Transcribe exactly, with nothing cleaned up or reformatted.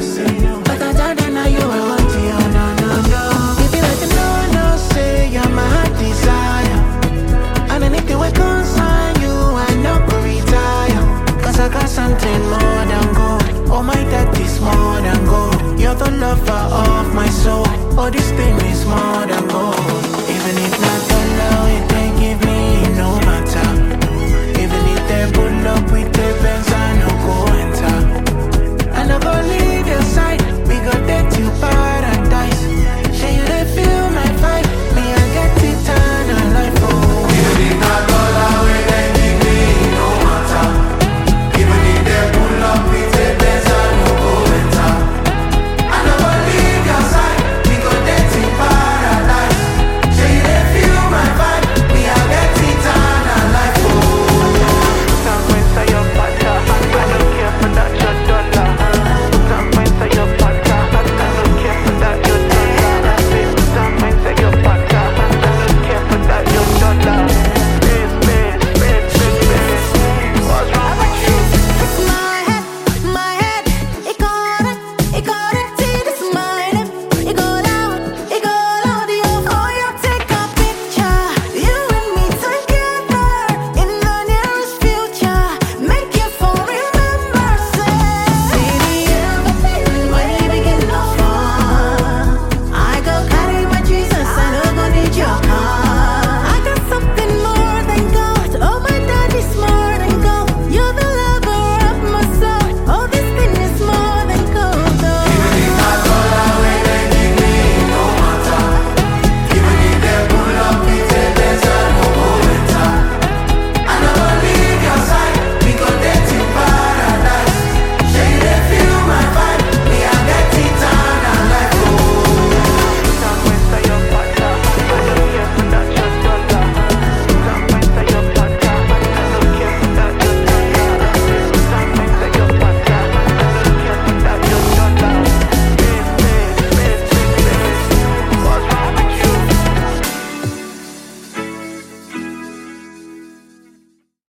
But I tell them now you I want you, oh, no, no, no. If you like to know, no, say you're my heart desire. And anything will concern you, I no go retire. Cause I got something more than gold. Oh my, that is more than